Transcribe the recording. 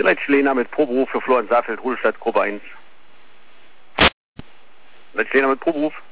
Hier Leitschläner mit Proberuf für Florian Saalfeld, Rudelstadt, Gruppe 1. Leitschläner mit Proberuf.